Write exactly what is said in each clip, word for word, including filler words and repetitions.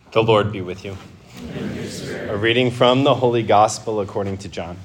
The Lord be with you. A reading from the Holy Gospel according to John.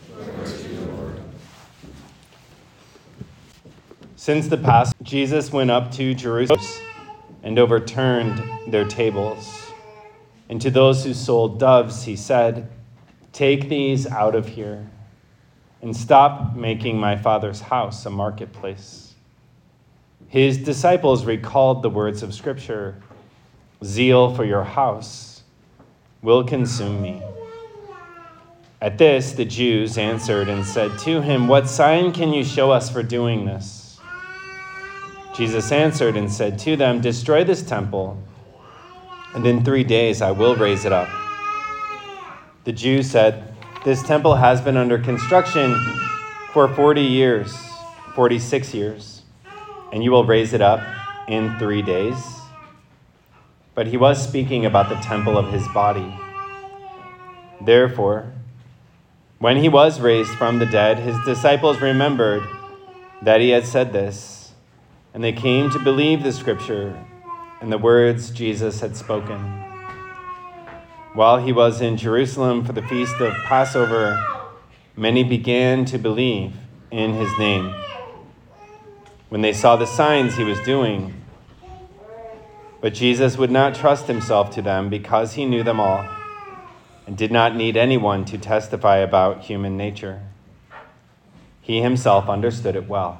Since the Passover, Jesus went up to Jerusalem and overturned their tables. And to those who sold doves, he said, "Take these out of here, and stop making my Father's house a marketplace." His disciples recalled the words of Scripture, "Zeal for your house will consume me." At this, the Jews answered and said to him, "What sign can you show us for doing this?" Jesus answered and said to them, "Destroy this temple, and in three days I will raise it up." The Jews said, "This temple has been under construction for forty years, forty-six years, and you will raise it up in three days?" But he was speaking about the temple of his body. Therefore, when he was raised from the dead, his disciples remembered that he had said this, and they came to believe the Scripture and the words Jesus had spoken. While he was in Jerusalem for the feast of Passover, many began to believe in his name when they saw the signs he was doing. But Jesus would not trust himself to them because he knew them all and did not need anyone to testify about human nature. He himself understood it well.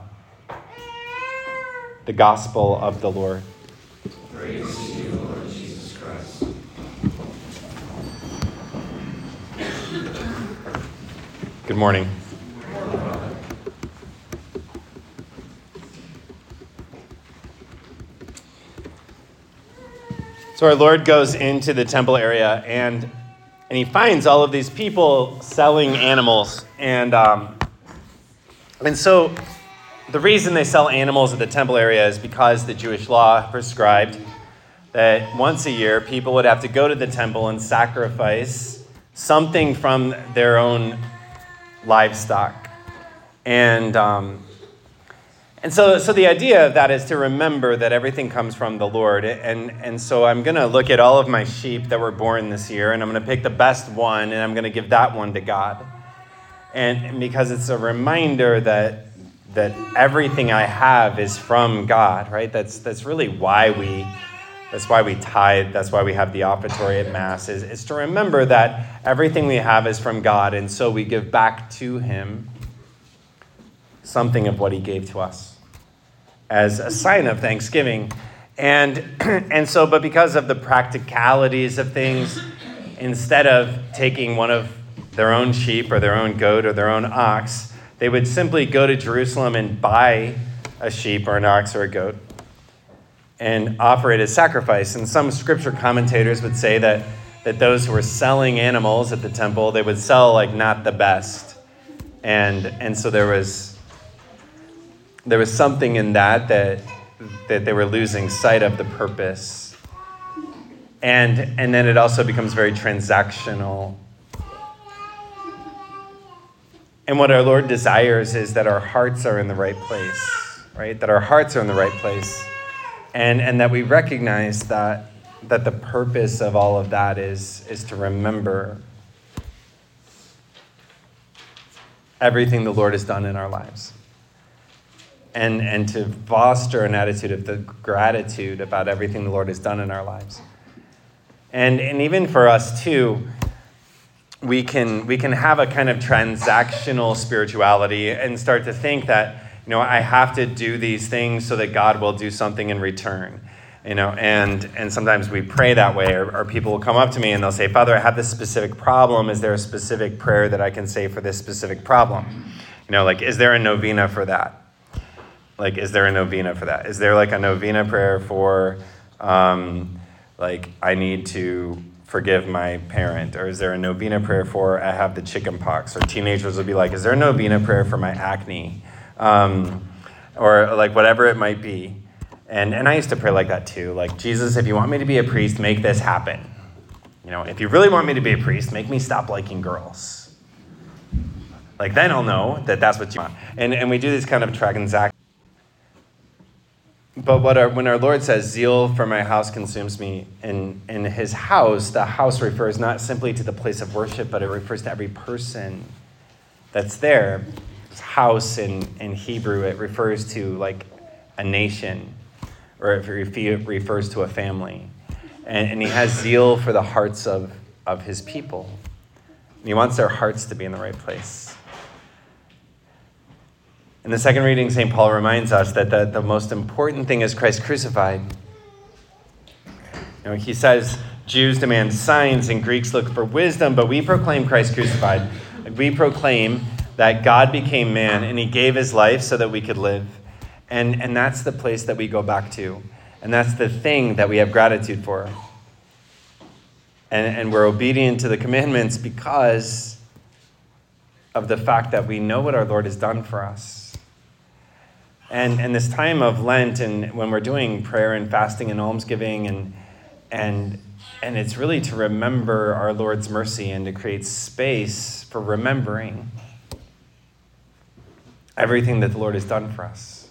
The Gospel of the Lord. Praise to you, Lord Jesus Christ. Good morning. So our Lord goes into the temple area and and he finds all of these people selling animals. And um, and so the reason they sell animals at the temple area is because the Jewish law prescribed that once a year people would have to go to the temple and sacrifice something from their own livestock. And um, And so so the idea of that is to remember that everything comes from the Lord. And, and so I'm going to look at all of my sheep that were born this year, and I'm going to pick the best one, and I'm going to give that one to God. And, and because it's a reminder that that everything I have is from God, right? That's that's really why we that's why we tithe, that's why we have the offertory at Mass, is, is to remember that everything we have is from God, and so we give back to him something of what he gave to us as a sign of thanksgiving. And and so, but because of the practicalities of things, instead of taking one of their own sheep or their own goat or their own ox, they would simply go to Jerusalem and buy a sheep or an ox or a goat and offer it as sacrifice. And some scripture commentators would say that, that those who were selling animals at the temple, they would sell like not the best. And and so there was There was something in that, that that they were losing sight of the purpose. And and then it also becomes very transactional. And what our Lord desires is that our hearts are in the right place, right? That our hearts are in the right place. And and that we recognize that that the purpose of all of that is, is to remember everything the Lord has done in our lives. And and to foster an attitude of the gratitude about everything the Lord has done in our lives. And and even for us too, we can we can have a kind of transactional spirituality and start to think that, you know, I have to do these things so that God will do something in return. You know, and and sometimes we pray that way, or, or people will come up to me and they'll say, "Father, I have this specific problem. Is there a specific prayer that I can say for this specific problem? You know, like, is there a novena for that? Like, is there a novena for that? Is there like a novena prayer for, um, like, I need to forgive my parent? Or is there a novena prayer for, I have the chicken pox?" Or teenagers will be like, "Is there a novena prayer for my acne?" Um, or like whatever it might be. And and I used to pray like that too. Like, "Jesus, if you want me to be a priest, make this happen. You know, if you really want me to be a priest, make me stop liking girls. Like, then I'll know that that's what you want." And and we do this kind of transaction. But what our, when our Lord says, zeal for my house consumes me, in, in his house, the house refers not simply to the place of worship, but it refers to every person that's there. House in, in Hebrew, it refers to like a nation, or it refers to a family. And, and he has zeal for the hearts of, of his people. And he wants their hearts to be in the right place. In the second reading, Saint Paul reminds us that the, the most important thing is Christ crucified. You know, he says, Jews demand signs and Greeks look for wisdom, but we proclaim Christ crucified. We proclaim that God became man and he gave his life so that we could live. And, and that's the place that we go back to. And that's the thing that we have gratitude for. And, and we're obedient to the commandments because of the fact that we know what our Lord has done for us. And, and this time of Lent, and when we're doing prayer and fasting and almsgiving, and, and, and it's really to remember our Lord's mercy and to create space for remembering everything that the Lord has done for us.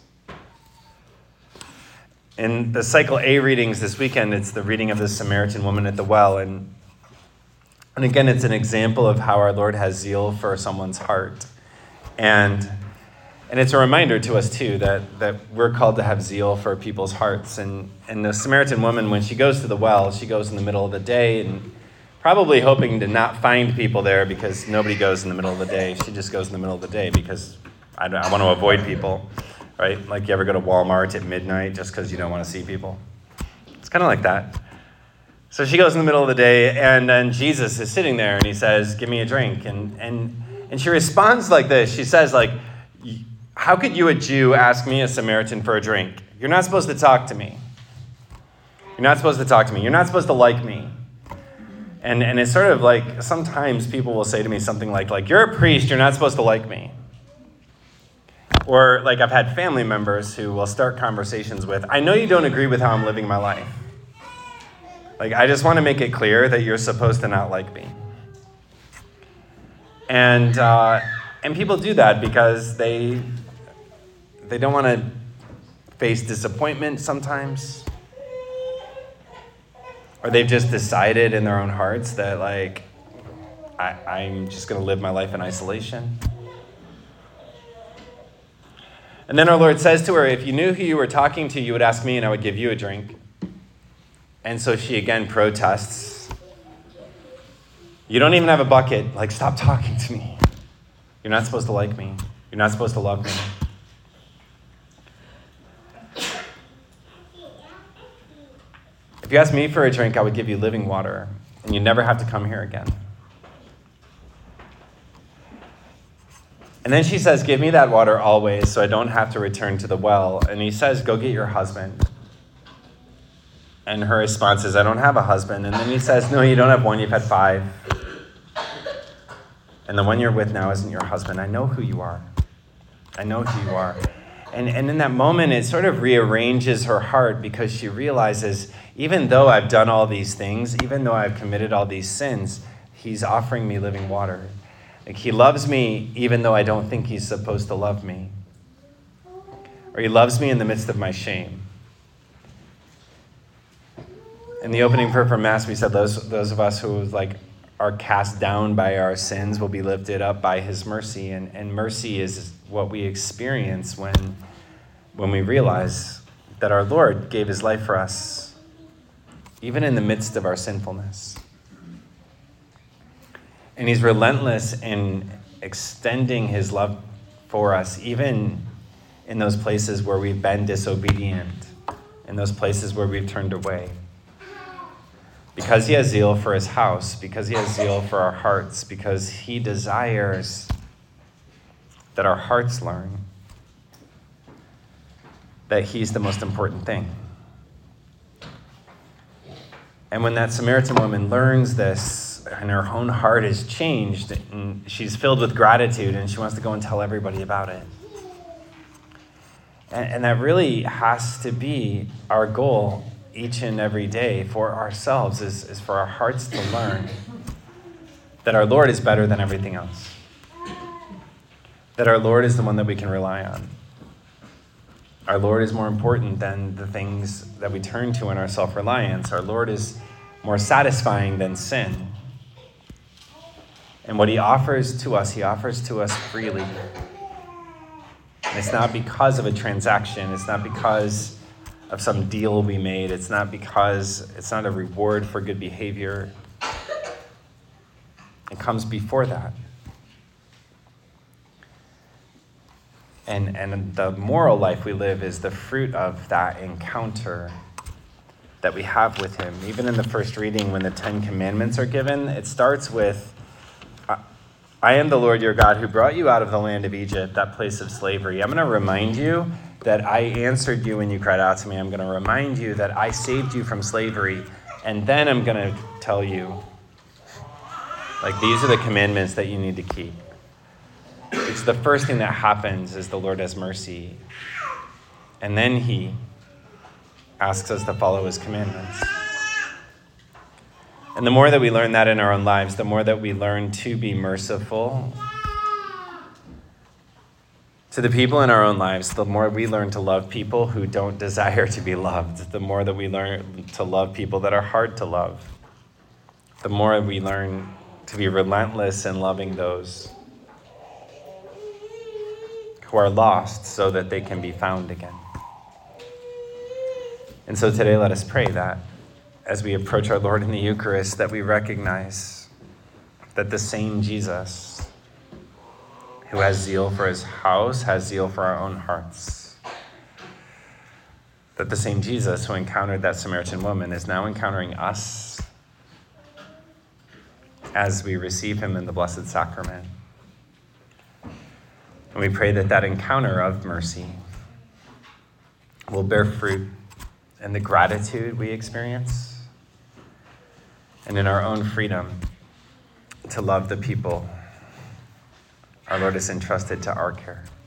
In the Cycle A readings this weekend, it's the reading of the Samaritan woman at the well. And, and again, it's an example of how our Lord has zeal for someone's heart. And, and it's a reminder to us, too, that, that we're called to have zeal for people's hearts. And, and the Samaritan woman, when she goes to the well, she goes in the middle of the day and probably hoping to not find people there because nobody goes in the middle of the day. She just goes in the middle of the day because I, I want to avoid people, right? Like you ever go to Walmart at midnight just because you don't want to see people? It's kind of like that. So she goes in the middle of the day, and then Jesus is sitting there, and he says, give me a drink. And and and she responds like this. She says, like, how could you, a Jew, ask me, a Samaritan, for a drink? You're not supposed to talk to me. You're not supposed to talk to me. You're not supposed to like me. And and it's sort of like, sometimes people will say to me something like, like, you're a priest, you're not supposed to like me. Or like I've had family members who will start conversations with, I know you don't agree with how I'm living my life. Like, I just want to make it clear that you're supposed to not like me. And uh, and people do that because they they don't want to face disappointment sometimes. Or they've just decided in their own hearts that, like, I, I'm just going to live my life in isolation. And then our Lord says to her, if you knew who you were talking to, you would ask me and I would give you a drink. And so she again protests. You don't even have a bucket. Like, stop talking to me. You're not supposed to like me. You're not supposed to love me. If you asked me for a drink, I would give you living water, and you'd never have to come here again. And then she says, give me that water always so I don't have to return to the well. And he says, go get your husband. And her response is, I don't have a husband. And then he says, no, you don't have one, you've had five. And the one you're with now isn't your husband. I know who you are. I know who you are. And, and in that moment, it sort of rearranges her heart because she realizes, even though I've done all these things, even though I've committed all these sins, he's offering me living water. Like, he loves me even though I don't think he's supposed to love me. Or he loves me in the midst of my shame. In the opening prayer for Mass, we said those those of us who like are cast down by our sins will be lifted up by his mercy. And, and mercy is what we experience when, when we realize that our Lord gave his life for us, even in the midst of our sinfulness. And he's relentless in extending his love for us, even in those places where we've been disobedient, in those places where we've turned away. Because he has zeal for his house, because he has zeal for our hearts, because he desires that our hearts learn that he's the most important thing. And when that Samaritan woman learns this, and her own heart is changed, and she's filled with gratitude, and she wants to go and tell everybody about it. And, and that really has to be our goal each and every day for ourselves, is, is for our hearts to learn that our Lord is better than everything else. That our Lord is the one that we can rely on. Our Lord is more important than the things that we turn to in our self-reliance. Our Lord is more satisfying than sin. And what he offers to us, he offers to us freely. And it's not because of a transaction. It's not because of some deal we made. It's not because it's not a reward for good behavior. It comes before that. And, and the moral life we live is the fruit of that encounter that we have with him. Even in the first reading, when the Ten Commandments are given, it starts with, I am the Lord your God who brought you out of the land of Egypt, that place of slavery. I'm going to remind you that I answered you when you cried out to me. I'm going to remind you that I saved you from slavery. And then I'm going to tell you, like, these are the commandments that you need to keep. It's the first thing that happens is the Lord has mercy. And then he asks us to follow his commandments. And the more that we learn that in our own lives, the more that we learn to be merciful to the people in our own lives, the more we learn to love people who don't desire to be loved, the more that we learn to love people that are hard to love, the more we learn to be relentless in loving those who are lost so that they can be found again. And so today, let us pray that as we approach our Lord in the Eucharist, that we recognize that the same Jesus who has zeal for his house has zeal for our own hearts. That the same Jesus who encountered that Samaritan woman is now encountering us as we receive him in the Blessed Sacrament. And we pray that that encounter of mercy will bear fruit in the gratitude we experience and in our own freedom to love the people our Lord has entrusted to our care.